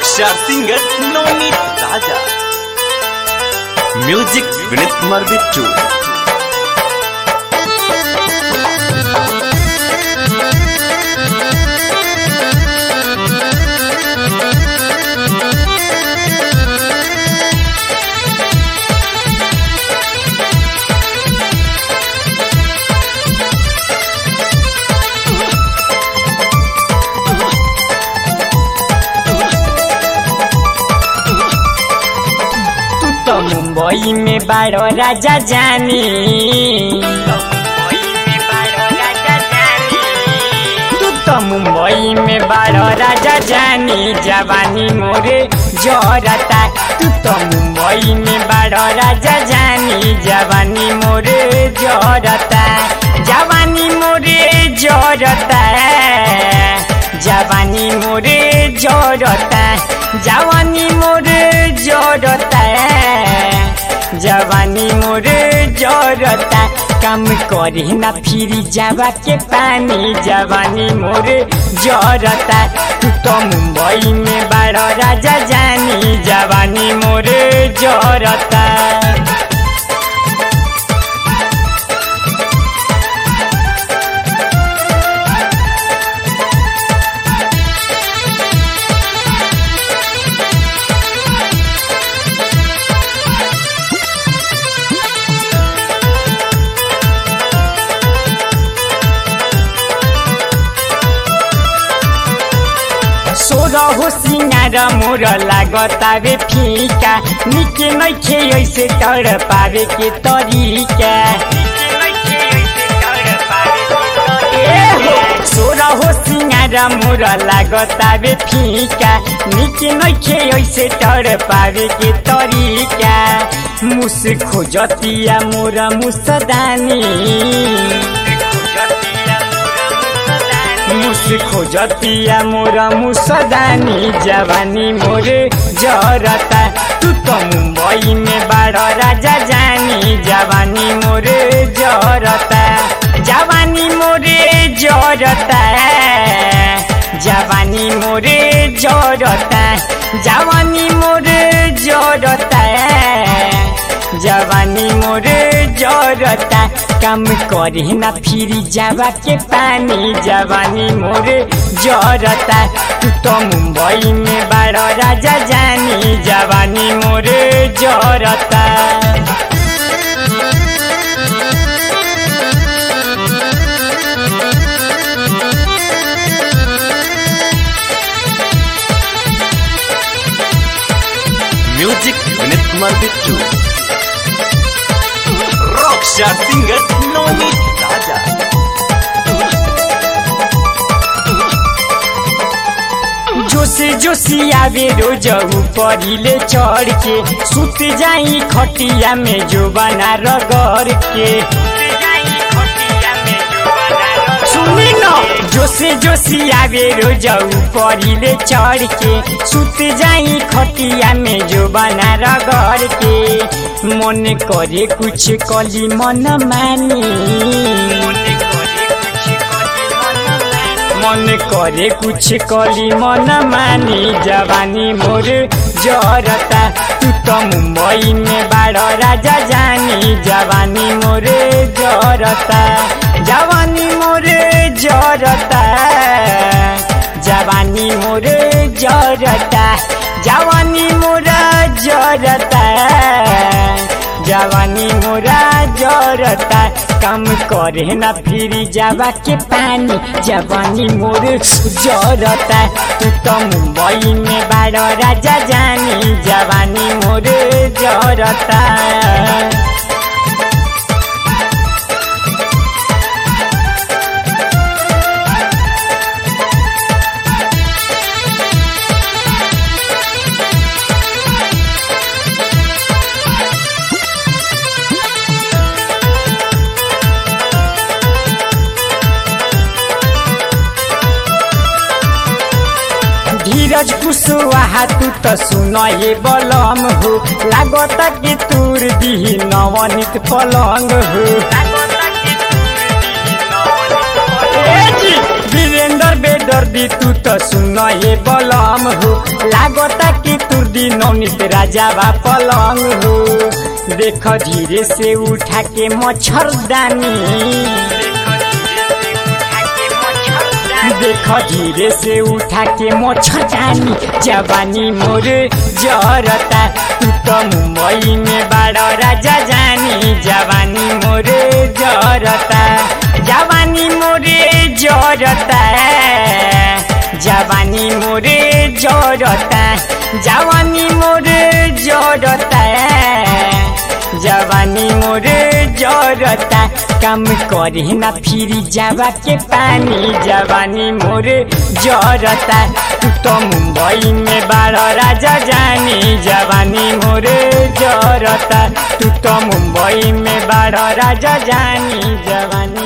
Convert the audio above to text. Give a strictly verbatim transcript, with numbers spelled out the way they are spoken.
Rockstar singer Noni Raja. Music Vinit Kumar Bittu. Mumbai में बारो राजा जानी तू तो मुंबई में बारो राजा जानी जवानी मोरे जोरता तू तो मुंबई में बारो राजा जानी जवानी मोरे जोरता जवानी मोरे जोरता जवानी मोरे जोरता जवानी मोरे जोरता जवानी मोरे जोरता काम करे ना फिर जावा के पानी जवानी मोरे जोरता तू तो मुंबई में बड़ा राजा जानी जवानी मोरे जोरता सोरहो सिंगार मोर लागता वे फीका निके नइखे ऐसे तड़ पावे के तरीका सोरहो सिंगार मोर लागता वे फीका निके नइखे ऐसे तड़ पावे के तरीका मुस खोजतिया मोर मुसदानी मुस खोजतिया मोरा मुसदानी जवानी मोरे जरता तू तो मुंबई में बड़ा राजा जानी जवानी मोरे जरता जवानी मोरे जरता जवानी मोरे जरता जवानी मोरे जरता जवानी मोरे जोरता काम करे ना फिर जावा के पानी जवानी मोरे जोरता तू तो मुंबई में बड़ा राजा जानी जवानी मोरे जोरता Music Vinit Kumar Bittu. Rockstar singer Noni Raja. Joshi Joshi आवे रोज ऊपरीले चढ़ के सुत जाई खटिया में जो बना रगड़ के सुनी न जोशी जोशी आवे रोज ऊपरीले चढ़ के सुत जाई खटिया में जो बना रगड़ के मन करे कुछ कली मन मानी मन करे कुछ कली मन मानी जवानी मोर जरता तू तो मुंबई में बड़ा राजा जानी जवानी मोरे जरता जवानी मोरे जरता जवानी मोरे जरता जवानी मोरा जरता जवानी मोरा जरता काम करे ना फिर जावा के पानी जवानी मोर जरता तू तो मुंबई में बड़ा राजा जानी जवानी मोर जरता धीरज कुशवाहा तू तो सुना ये बलम हो लागता कि तूर दी नवनीत पलंग हो वीरेंद्र बेदर्दी तू तो सुना ये बलम हो लागता कि तुर दी नौनीत राजा बा पलंग हो। देख धीरे से उठा के मच्छरदानी, देख धीरे से उठा के मच्छरदानी, जवानी मोर जरता। तू तो मुंबई में बाड़ा राजा जानी, जवानी मोर जरता, जवानी मोर जरता, जवानी मोर जरता, जवानी मोर जरता, जवानी मोर जरता। काम करे ना फिर जावा के पानी, जवानी मोर जरता। तू तो मुंबई में बाड़ा राजा जानी, जवानी मोर जरता। तू तो मुंबई में बाड़ा राजा जानी, जवानी